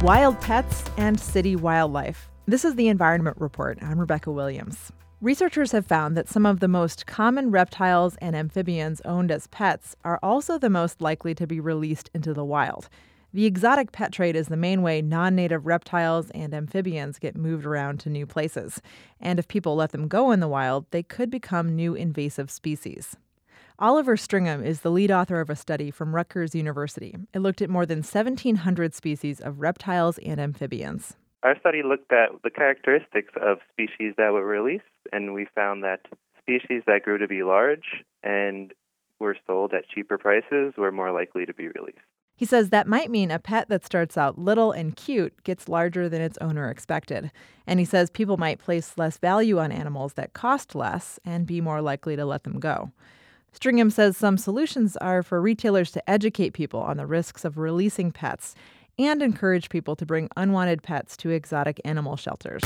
Wild pets and city wildlife. This is the Environment Report. I'm Rebecca Williams. Researchers have found that some of the most common reptiles and amphibians owned as pets are also the most likely to be released into the wild. The exotic pet trade is the main way non-native reptiles and amphibians get moved around to new places. And if people let them go in the wild, they could become new invasive species. Oliver Stringham is the lead author of a study from Rutgers University. It looked at more than 1,700 species of reptiles and amphibians. Our study looked at the characteristics of species that were released, and we found that species that grew to be large and were sold at cheaper prices were more likely to be released. He says that might mean a pet that starts out little and cute gets larger than its owner expected. And he says people might place less value on animals that cost less and be more likely to let them go. Stringham says some solutions are for retailers to educate people on the risks of releasing pets and encourage people to bring unwanted pets to exotic animal shelters.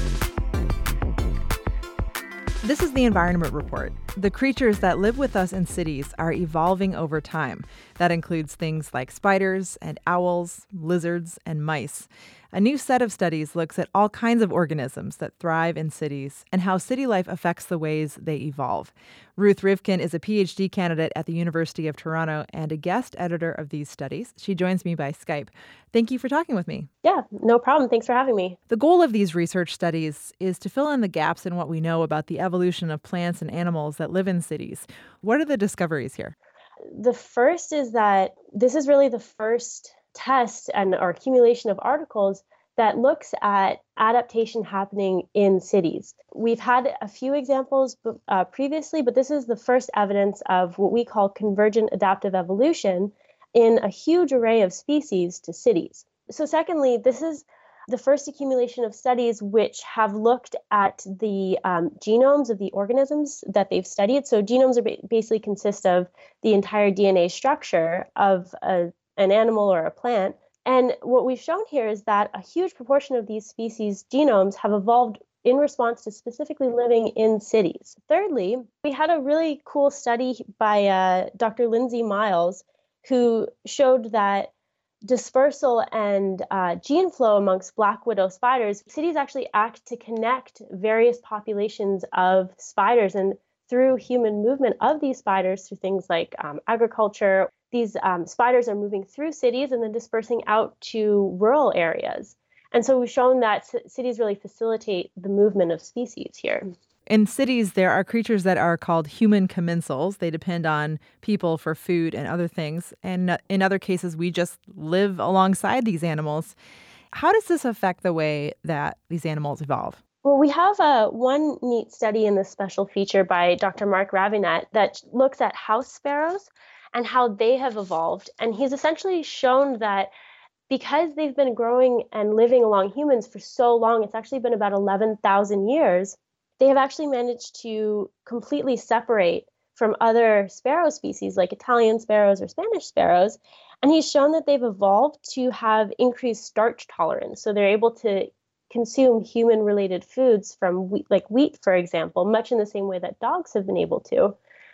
This is the Environment Report. The creatures that live with us in cities are evolving over time. That includes things like spiders and owls, lizards, and mice. A new set of studies looks at all kinds of organisms that thrive in cities and how city life affects the ways they evolve. Ruth Rivkin is a PhD candidate at the University of Toronto and a guest editor of these studies. She joins me by Skype. Thank you for talking with me. Yeah, no problem. Thanks for having me. The goal of these research studies is to fill in the gaps in what we know about the evolution of plants and animals that live in cities. What are the discoveries here? The first is that this is really the first test or accumulation of articles that looks at adaptation happening in cities. We've had a few examples previously, but this is the first evidence of what we call convergent adaptive evolution in a huge array of species to cities. So secondly, this is the first accumulation of studies which have looked at the genomes of the organisms that they've studied. So genomes basically consist of the entire DNA structure of an animal or a plant. And what we've shown here is that a huge proportion of these species' genomes have evolved in response to specifically living in cities. Thirdly, we had a really cool study by Dr. Lindsay Miles, who showed that dispersal and gene flow amongst black widow spiders, cities actually act to connect various populations of spiders, and through human movement of these spiders through things like agriculture, these spiders are moving through cities and then dispersing out to rural areas. And so we've shown that cities really facilitate the movement of species here. In cities, there are creatures that are called human commensals. They depend on people for food and other things. And in other cases, we just live alongside these animals. How does this affect the way that these animals evolve? Well, we have one neat study in this special feature by Dr. Mark Ravenette that looks at house sparrows and how they have evolved. And he's essentially shown that because they've been growing and living along humans for so long, it's actually been about 11,000 years, they have actually managed to completely separate from other sparrow species like Italian sparrows or Spanish sparrows. And he's shown that they've evolved to have increased starch tolerance. So they're able to consume human-related foods from wheat, like wheat, for example, much in the same way that dogs have been able to.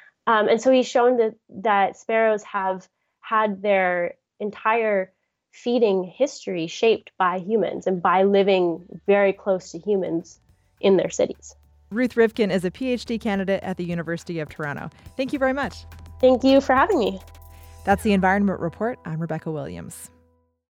And so he's shown that sparrows have had their entire feeding history shaped by humans and by living very close to humans in their cities. Ruth Rivkin is a PhD candidate at the University of Toronto. Thank you very much. Thank you for having me. That's the Environment Report. I'm Rebecca Williams.